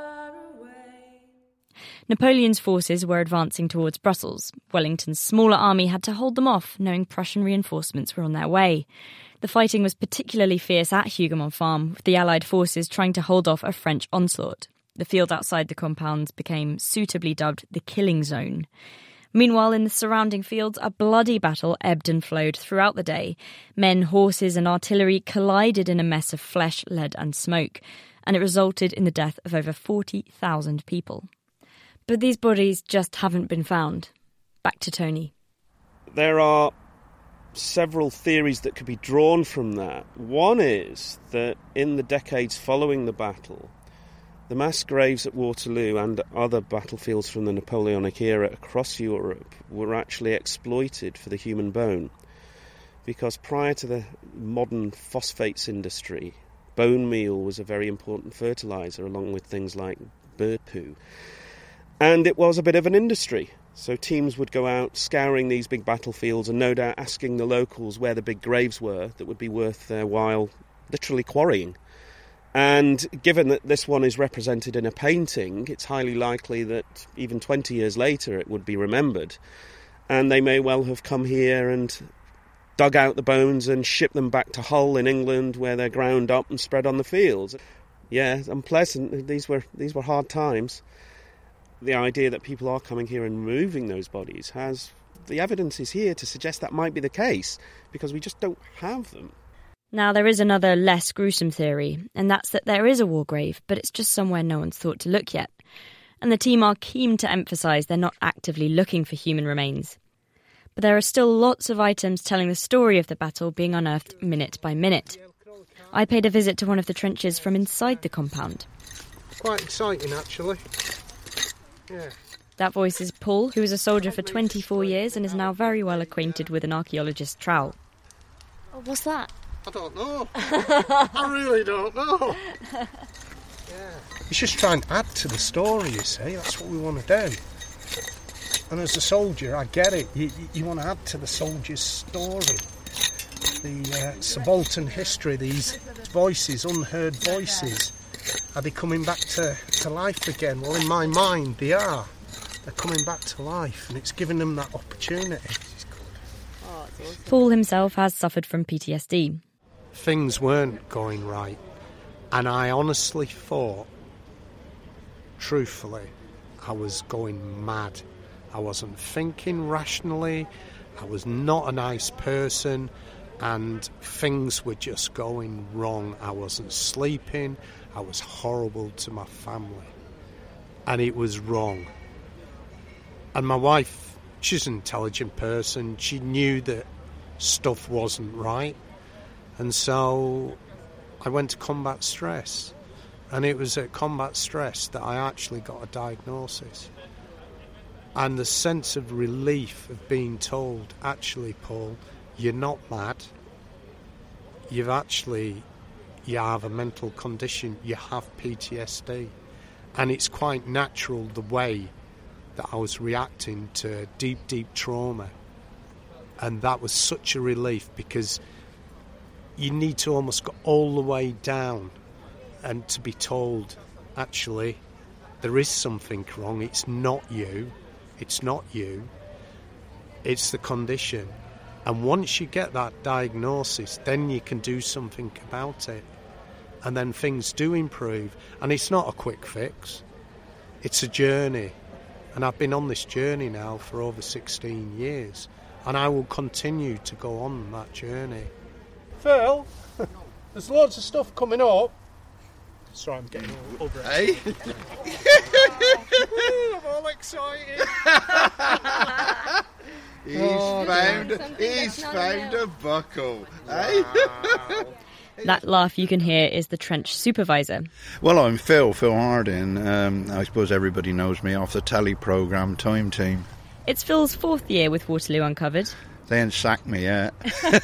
Napoleon's forces were advancing towards Brussels. Wellington's smaller army had to hold them off, knowing Prussian reinforcements were on their way. The fighting was particularly fierce at Hougoumont Farm, with the Allied forces trying to hold off a French onslaught. The field outside the compounds became suitably dubbed the killing zone. Meanwhile, in the surrounding fields, a bloody battle ebbed and flowed throughout the day. Men, horses and artillery collided in a mess of flesh, lead and smoke, and it resulted in the death of over 40,000 people. But these bodies just haven't been found. Back to Tony. There are several theories that could be drawn from that. One is that in the decades following the battle, the mass graves at Waterloo and other battlefields from the Napoleonic era across Europe were actually exploited for the human bone. Because prior to the modern phosphates industry, bone meal was a very important fertiliser, along with things like bird poo. And it was a bit of an industry. So teams would go out scouring these big battlefields and no doubt asking the locals where the big graves were that would be worth their while literally quarrying. And given that this one is represented in a painting, it's highly likely that even 20 years later it would be remembered. And they may well have come here and dug out the bones and shipped them back to Hull in England, where they're ground up and spread on the fields. Yeah, unpleasant. These were hard times. The idea that people are coming here and removing those bodies the evidence is here to suggest that might be the case, because we just don't have them. Now, there is another less gruesome theory, and that's that there is a war grave, but it's just somewhere no one's thought to look yet. And the team are keen to emphasise they're not actively looking for human remains. But there are still lots of items telling the story of the battle being unearthed minute by minute. I paid a visit to one of the trenches from inside the compound. Quite exciting, actually. Yeah. That voice is Paul, who was a soldier for 24 years and is now very well acquainted with an archaeologist's trowel. Oh, what's that? I don't know. I really don't know. Yeah. It's just trying to add to the story, you see. That's what we want to do. And as a soldier, I get it. You want to add to the soldier's story. The subaltern history, these voices, unheard voices. Are they coming back to life again? Well, in my mind, they are. They're coming back to life, and it's giving them that opportunity. Paul himself has suffered from PTSD. Things weren't going right, and I honestly thought, truthfully, I was going mad. I wasn't thinking rationally, I was not a nice person, and things were just going wrong. I wasn't sleeping, I was horrible to my family. And it was wrong. And my wife, she's an intelligent person. She knew that stuff wasn't right. And so I went to combat stress. And it was at combat stress that I actually got a diagnosis. And the sense of relief of being told, actually, Paul, you're not mad. You have a mental condition. You have PTSD. And it's quite natural the way that I was reacting to deep, deep trauma. And that was such a relief, because you need to almost go all the way down and to be told, actually, there is something wrong. It's not you. It's not you. It's the condition. And once you get that diagnosis, then you can do something about it. And then things do improve. And it's not a quick fix. It's a journey. And I've been on this journey now for over 16 years. And I will continue to go on that journey. Phil, there's loads of stuff coming up. Sorry, I'm getting all over it. Hey? I'm all excited. He's found a buckle. Hey? That laugh you can hear is the trench supervisor. Well, I'm Phil Harding. I suppose everybody knows me off the telly programme Time Team. It's Phil's 4th year with Waterloo Uncovered. They ain't sacked me yet.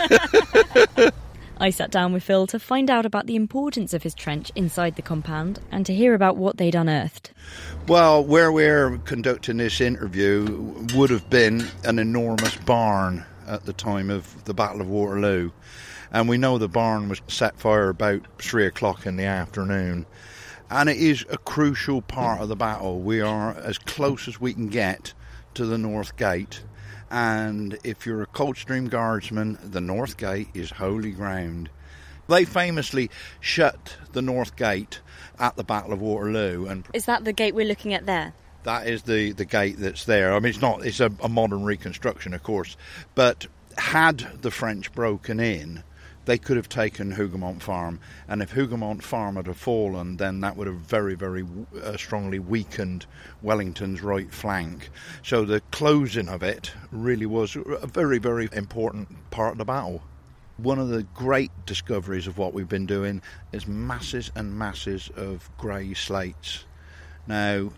I sat down with Phil to find out about the importance of his trench inside the compound and to hear about what they'd unearthed. Well, where we're conducting this interview would have been an enormous barn at the time of the Battle of Waterloo. And we know the barn was set fire about 3 o'clock in the afternoon. And it is a crucial part of the battle. We are as close as we can get to the North Gate. And if you're a Coldstream Guardsman, the North Gate is holy ground. They famously shut the North Gate at the Battle of Waterloo. And is that the gate we're looking at there? That is the gate that's there. I mean, it's a modern reconstruction, of course. But had the French broken in, they could have taken Hougoumont Farm. And if Hougoumont Farm had fallen, then that would have very, very strongly weakened Wellington's right flank. So the closing of it really was a very, very important part of the battle. One of the great discoveries of what we've been doing is masses and masses of grey slates. Now,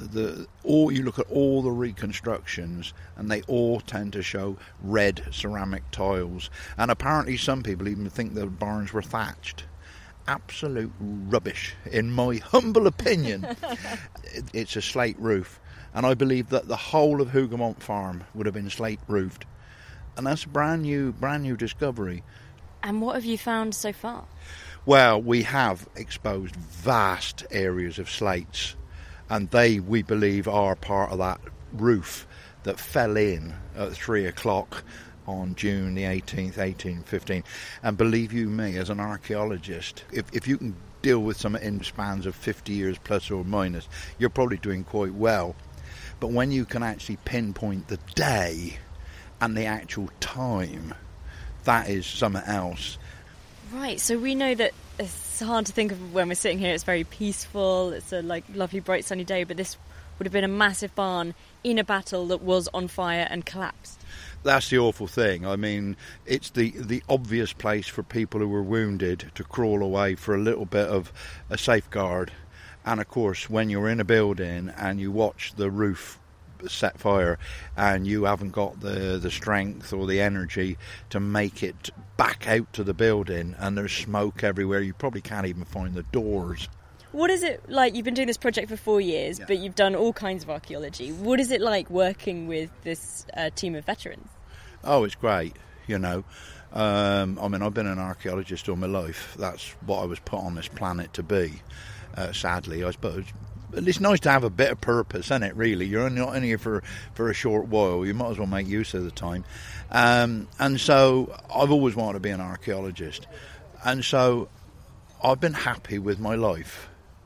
you look at all the reconstructions and they all tend to show red ceramic tiles, and apparently some people even think the barns were thatched. Absolute rubbish, in my humble opinion. It's a slate roof, and I believe that the whole of Hougoumont Farm would have been slate roofed, and that's a brand new discovery. And what have you found so far? Well, we have exposed vast areas of slates, and they, we believe, are part of that roof that fell in at 3 o'clock on June the 18th, 1815. And believe you me, as an archaeologist, if you can deal with some in spans of 50 years plus or minus, you're probably doing quite well. But when you can actually pinpoint the day and the actual time, that is something else. Right, so we know that it's hard to think of when we're sitting here. It's very peaceful. It's a lovely, bright, sunny day. But this would have been a massive barn in a battle that was on fire and collapsed. That's the awful thing. I mean, it's the obvious place for people who were wounded to crawl away for a little bit of a safeguard. And of course, when you're in a building and you watch the roof set fire and you haven't got the strength or the energy to make it back out to the building, and there's smoke everywhere, you probably can't even find the doors. What is it like? You've been doing this project for 4 years, but you've done all kinds of archaeology. What is it like working with this team of veterans? Oh, it's great, you know. I mean, I've been an archaeologist all my life. That's what I was put on this planet to be, sadly, I suppose. It's nice to have a bit of purpose, isn't it, really? You're not in here for a short while. You might as well make use of the time. And so I've always wanted to be an archaeologist. And so I've been happy with my life.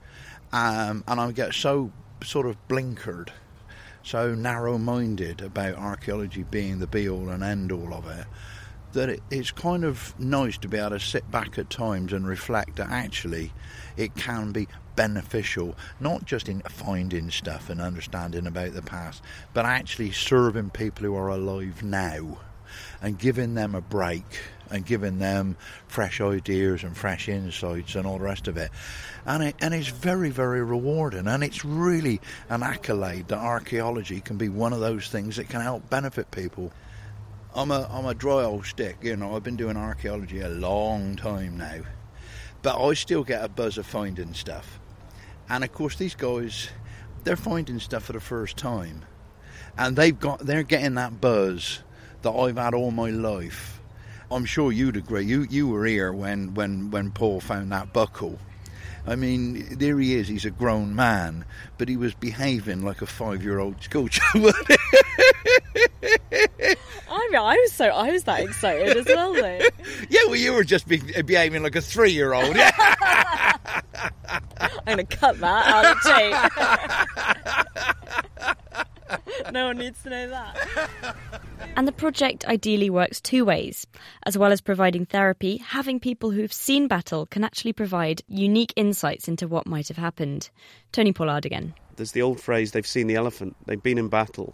And I get so sort of blinkered, so narrow-minded about archaeology being the be-all and end-all of it, that it's kind of nice to be able to sit back at times and reflect that actually it can be beneficial, not just in finding stuff and understanding about the past, but actually serving people who are alive now and giving them a break and giving them fresh ideas and fresh insights and all the rest of it. And it's very, very rewarding, and it's really an accolade that archaeology can be one of those things that can help benefit people. I'm a dry old stick, you know. I've been doing archaeology a long time now, but I still get a buzz of finding stuff. And of course these guys, they're finding stuff for the first time, and they're getting that buzz that I've had all my life. I'm sure you'd agree. You were here when Paul found that buckle. I mean, there he is. He's a grown man, but he was behaving like a 5-year-old schoolchild. I was that excited as well, though. Yeah, well, you were just behaving like a 3-year-old. I'm going to cut that out of tape. No one needs to know that. And the project ideally works two ways. As well as providing therapy, having people who've seen battle can actually provide unique insights into what might have happened. Tony Pollard again. There's the old phrase, they've seen the elephant, they've been in battle.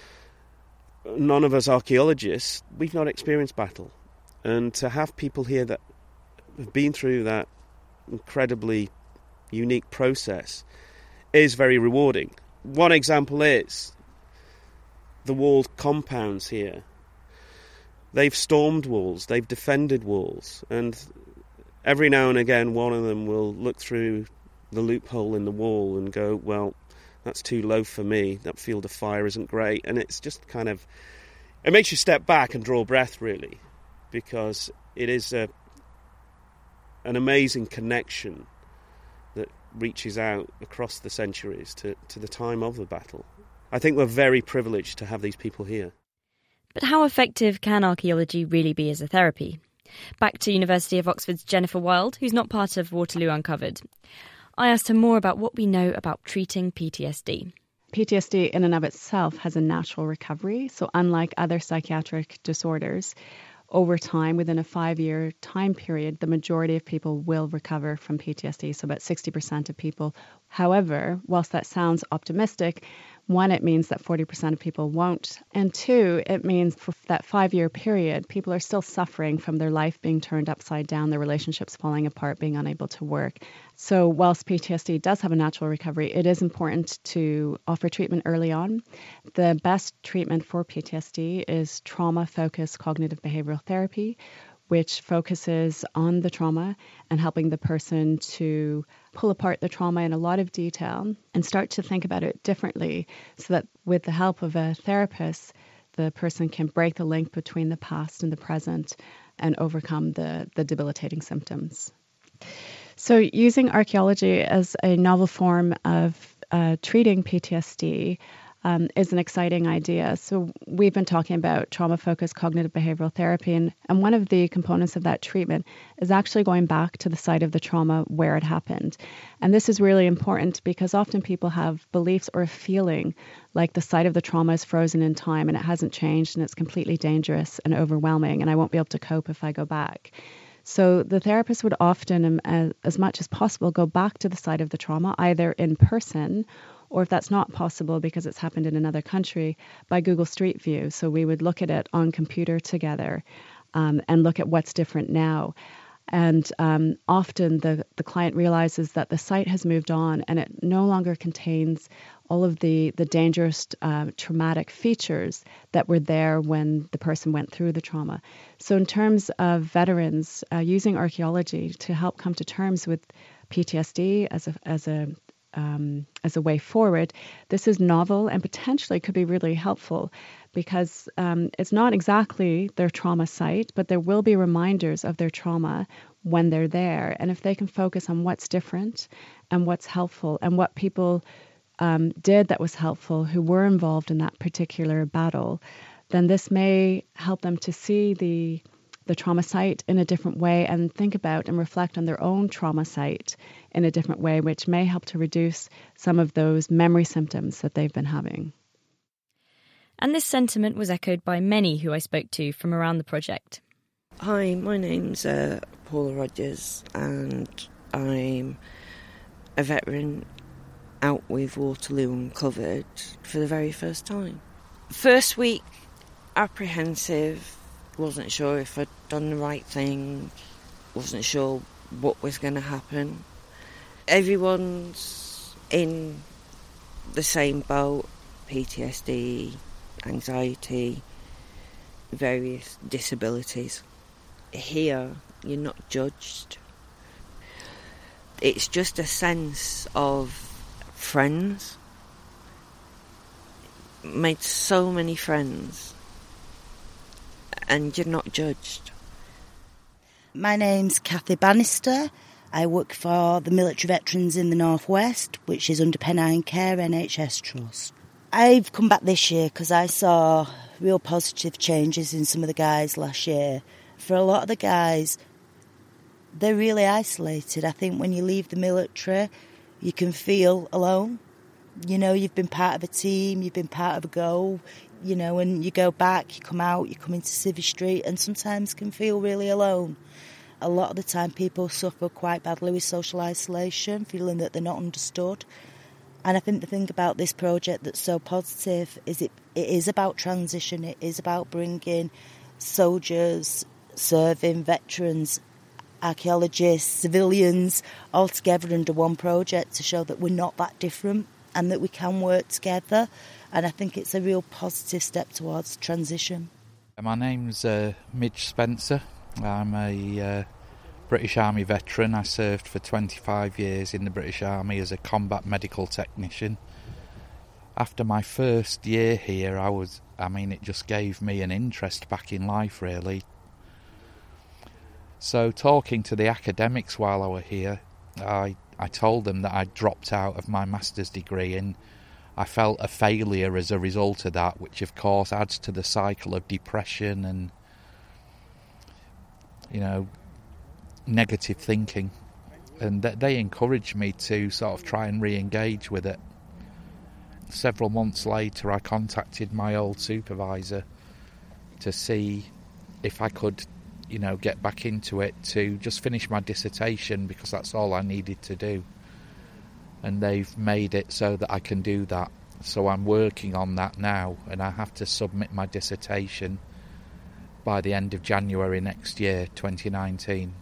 None of us archaeologists, we've not experienced battle. And to have people here that have been through that incredibly unique process is very rewarding. One example is the walled compounds here. They've stormed walls, they've defended walls, and every now and again one of them will look through the loophole in the wall and go, well, that's too low for me, that field of fire isn't great. And it's just kind of, it makes you step back and draw breath, really, because it is an amazing connection that reaches out across the centuries to the time of the battle. I think we're very privileged to have these people here. But how effective can archaeology really be as a therapy? Back to University of Oxford's Jennifer Wild, who's not part of Waterloo Uncovered. I asked her more about what we know about treating PTSD. PTSD in and of itself has a natural recovery. So unlike other psychiatric disorders, over time, within a 5-year time period, the majority of people will recover from PTSD, so about 60% of people. However, whilst that sounds optimistic, one, it means that 40% of people won't. And two, it means for that 5-year period, people are still suffering from their life being turned upside down, their relationships falling apart, being unable to work. So whilst PTSD does have a natural recovery, it is important to offer treatment early on. The best treatment for PTSD is trauma-focused cognitive behavioral therapy, which focuses on the trauma and helping the person to pull apart the trauma in a lot of detail and start to think about it differently, so that with the help of a therapist, the person can break the link between the past and the present and overcome the debilitating symptoms. So using archaeology as a novel form of treating PTSD is an exciting idea. So we've been talking about trauma-focused cognitive behavioral therapy, and one of the components of that treatment is actually going back to the site of the trauma where it happened. And this is really important because often people have beliefs or a feeling like the site of the trauma is frozen in time and it hasn't changed and it's completely dangerous and overwhelming and I won't be able to cope if I go back. So the therapist would often, as much as possible, go back to the site of the trauma, either in person, or if that's not possible because it's happened in another country, by Google Street View. So we would look at it on computer together and look at what's different now. And often the client realizes that the site has moved on and it no longer contains all of the dangerous traumatic features that were there when the person went through the trauma. So in terms of veterans, using archaeology to help come to terms with PTSD as a way forward, this is novel and potentially could be really helpful because it's not exactly their trauma site, but there will be reminders of their trauma when they're there. And if they can focus on what's different and what's helpful and what people did that was helpful who were involved in that particular battle, then this may help them to see the trauma site in a different way and think about and reflect on their own trauma site in a different way, which may help to reduce some of those memory symptoms that they've been having. And this sentiment was echoed by many who I spoke to from around the project. Hi, my name's Paula Rogers, and I'm a veteran out with Waterloo Uncovered for the very first time. First week, apprehensive, wasn't sure if I'd done the right thing, wasn't sure what was going to happen. Everyone's in the same boat, PTSD, anxiety, various disabilities. Here, you're not judged. It's just a sense of friends. Made so many friends, and you're not judged. My name's Kathy Bannister. I work for the Military Veterans in the North West, which is under Pennine Care NHS Trust. I've come back this year because I saw real positive changes in some of the guys last year. For a lot of the guys, they're really isolated. I think when you leave the military, you can feel alone. You know, you've been part of a team, you've been part of a goal, you know, and you go back, you come out, you come into Civvy Street, and sometimes can feel really alone. A lot of the time people suffer quite badly with social isolation, feeling that they're not understood. And I think the thing about this project that's so positive is it is about transition, it is about bringing soldiers, serving veterans, archaeologists, civilians, all together under one project to show that we're not that different and that we can work together. And I think it's a real positive step towards transition. My name's Midge Spencer. I'm a British Army veteran. I served for 25 years in the British Army as a combat medical technician. After my first year here, it just gave me an interest back in life, really. So talking to the academics while I was here, I told them that I'd dropped out of my master's degree and I felt a failure as a result of that, which of course adds to the cycle of depression and, you know, negative thinking. And they encouraged me to sort of try and re-engage with it. Several months later, I contacted my old supervisor to see if I could, you know, get back into it to just finish my dissertation, because that's all I needed to do. And they've made it so that I can do that. So I'm working on that now, and I have to submit my dissertation by the end of January next year, 2019.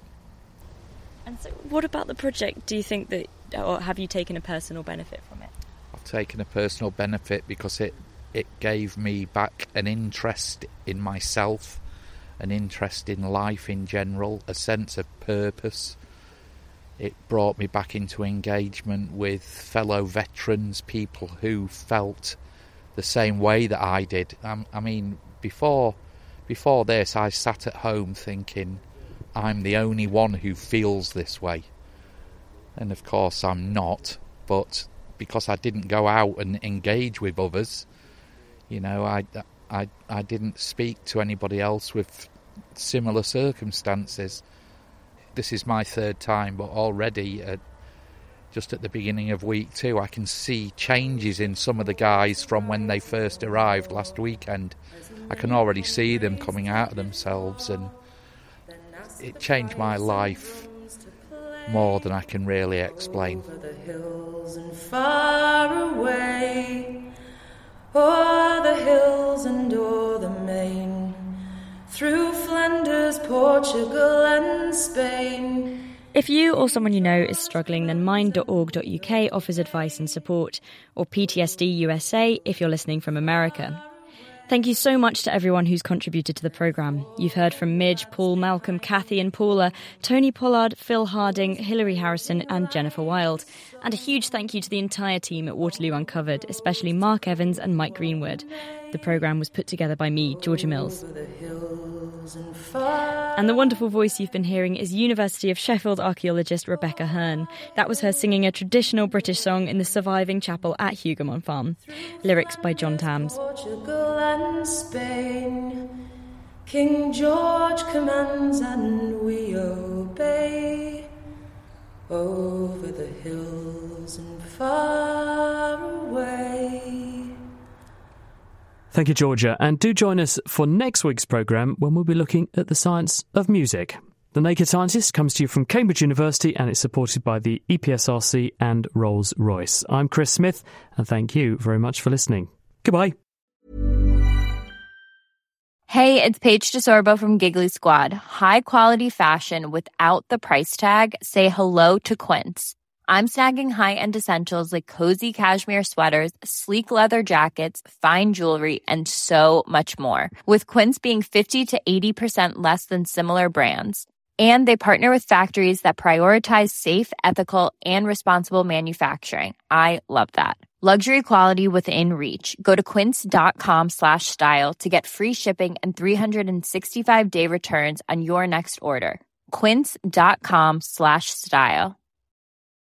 And so what about the project? Do you think that, or have you taken a personal benefit from it? I've taken a personal benefit because it gave me back an interest in myself, an interest in life in general, a sense of purpose. It brought me back into engagement with fellow veterans, people who felt the same way that I did. I mean, before this, I sat at home thinking, I'm the only one who feels this way. And of course I'm not, but because I didn't go out and engage with others, you know, I didn't speak to anybody else with similar circumstances. This is my third time, but already just at the beginning of week 2, I can see changes in some of the guys from when they first arrived last weekend. I can already see them coming out of themselves, and it changed my life more than I can really explain. Over the hills and far away, o'er the hills and o'er the main, through Flanders, Portugal and Spain. If you or someone you know is struggling, then mind.org.uk offers advice and support, or PTSD USA if you're listening from America. Thank you so much to everyone who's contributed to the programme. You've heard from Midge, Paul, Malcolm, Kathy and Paula, Tony Pollard, Phil Harding, Hilary Harrison and Jennifer Wild. And a huge thank you to the entire team at Waterloo Uncovered, especially Mark Evans and Mike Greenwood. The programme was put together by me, Georgia Mills. And the wonderful voice you've been hearing is University of Sheffield archaeologist Rebecca Hearn. That was her singing a traditional British song in the surviving chapel at Hougoumont Farm. Lyrics by John Tams. Portugal and Spain, King George commands and we obey. Over the hills and far away. Thank you, Georgia. And do join us for next week's programme when we'll be looking at the science of music. The Naked Scientist comes to you from Cambridge University and it's supported by the EPSRC and Rolls-Royce. I'm Chris Smith and thank you very much for listening. Goodbye. Hey, it's Paige DeSorbo from Giggly Squad. High quality fashion without the price tag. Say hello to Quince. I'm snagging high-end essentials like cozy cashmere sweaters, sleek leather jackets, fine jewelry, and so much more. With Quince being 50 to 80% less than similar brands. And they partner with factories that prioritize safe, ethical, and responsible manufacturing. I love that. Luxury quality within reach. Go to quince.com/style to get free shipping and 365-day returns on your next order. Quince.com/style.